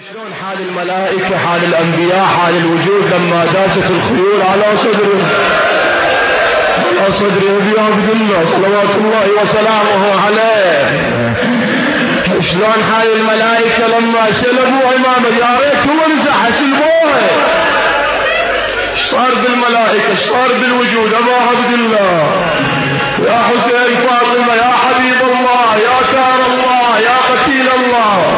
شلون حال الملائكة، حال الأنبياء، حال الوجود لما داست الخيول على صدر أبي عبد الله صلوات الله وسلامه عليه. شلون حال الملائكة لما سلبوا إمامه، يا ريت هو نزح سلبوه. صار بالملائكة، صار بالوجود أبا عبد الله، يا حسين فاطمة، يا حبيب الله، يا ثار الله، يا قتيل الله.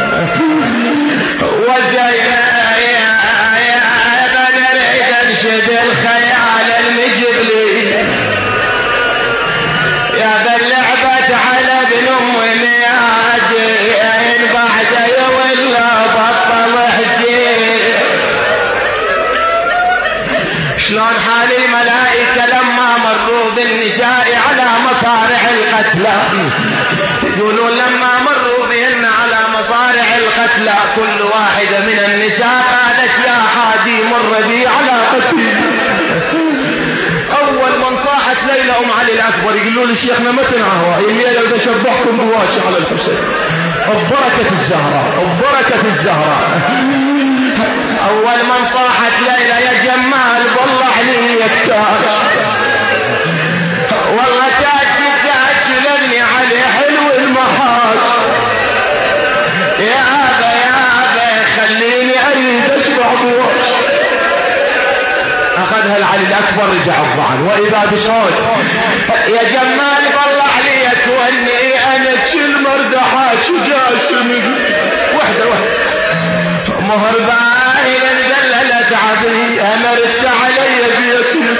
وزينا يا بدر انشد الخيال المجبلي، يا بلعبت على ابن ام نيادين بعد يولى بطل حسين. شلون حال الملائكة لما مروا بالنساء على مصارع القتلى، يقولون لما مروا بهن على مصارع القتلى كل واحدة من النساء قالت يا حادي مر بي على قتيل. أول من صاحت ليلى أم علي الأكبر يقولوا للشيخنا ما تنعهوا الليلة بدي أشبحكم بواجه على الحسين ببركة الزهراء، ببركة الزهراء. أول من صاحت ليلى يا جمال والله علي التاج، والله تاج لبني علي حلو المحاج. يا أبا خليني أريد أشبع بوجه. أخذها العلي الأكبر رجع الضعن وإذا بصوت يا جمال والله علي توني أنا كل مردحات جاسمي وحدة مهر باين دللت عبري أمرت علي بيتي.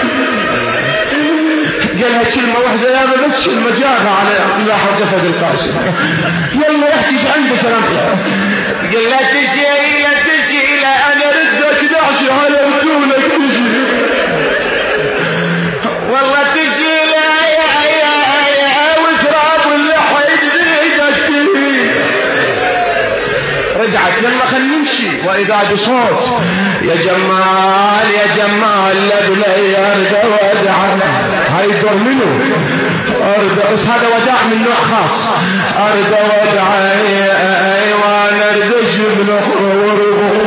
قالها كلمة واحدة يا بس كلمة جاغة على لاحظ جسد القاسم. يلا يحكي في عنده سلام. قال لا تشي لا أنا ردك دعش على رسولك تجي، والله تجي لا يا وتراب اللحيد بيدك تجي. رجعت يلا خلينا نمشي وإذا بصوت يا جمال لبلي أرد ودعنا. هاي الدور منه أرد، بس هذا وداع من نوع خاص. أرد ودعي وانا اردش من ورغو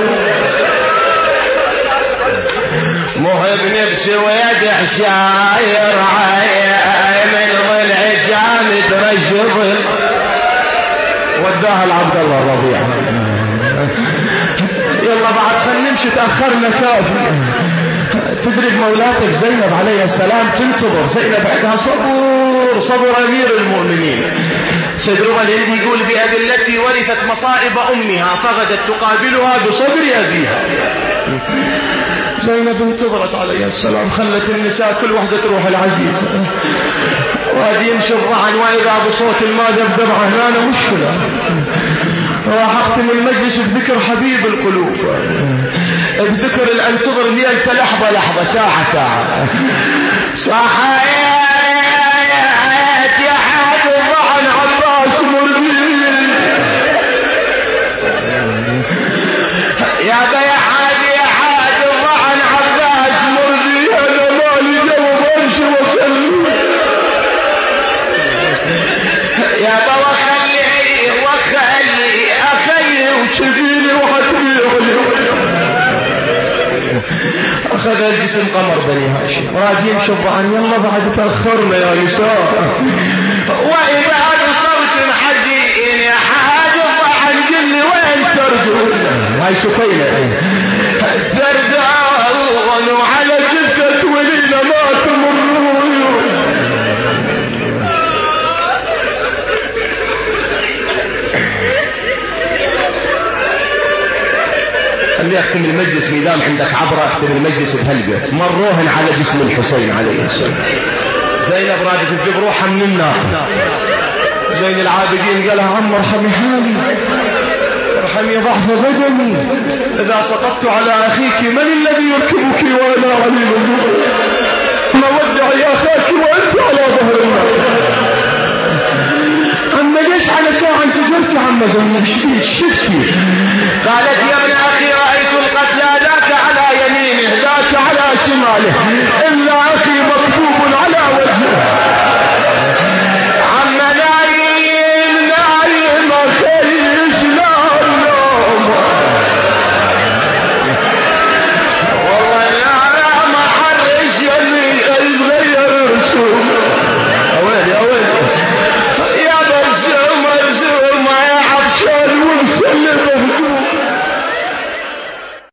مهبني بسويد حشاير من ضلع جامد رجل. وداها العبد الله الرضيع. يلا بعد خلينا نمشي تأخرنا كافي. تدرك مولاتك زينب عليه السلام تنتظر. زينب عندها صبر أمير المؤمنين. سيدنا الهندي يقول بأبي التي ورثت مصائب أمها فغدت تقابلها بصبر أبيها. زينب انتظرت عليه السلام، خلت النساء كل واحدة تروح العزيز وهذه يمشي الضعن وإذا بصوت ما دبدب عنانا مشكلة. راح اختم المجلس بذكر حبيب القلوب، بذكر الانتظر ليلة لحظة ساعة يا حاد ضعن عباس مربي يا حاد ضعن عباس مربي. انا مالي جواب امشي وسلم يا وخلي اخي وشفيني وحتبيعني. اخذ الجسم قمر بني هاشم راد يمشي الضعن. يلا بعد تاخرنا يا نساء. واذا بصوت حزين يا حاج الضعن قل لي وين ترجون. هاي سفينة تردون وعلى جثة ولينا ما تمرون. خلي اختم المجلس ميدان عندك عبرة. اختم المجلس بهالبيت. مروهن على جسم الحسين عليه السلام. زينب رادت تجيب روحها من النار. زين العابدين قالها عم ارحمي حالي، ارحمي ضعف بدني، اذا سقطت على اخيك من الذي يركبك وانا عليل النور؟ ما ودعي اخاك وانت على ظهر النار. عم ليش على ساعة انفجرت عم زينب؟ شفتي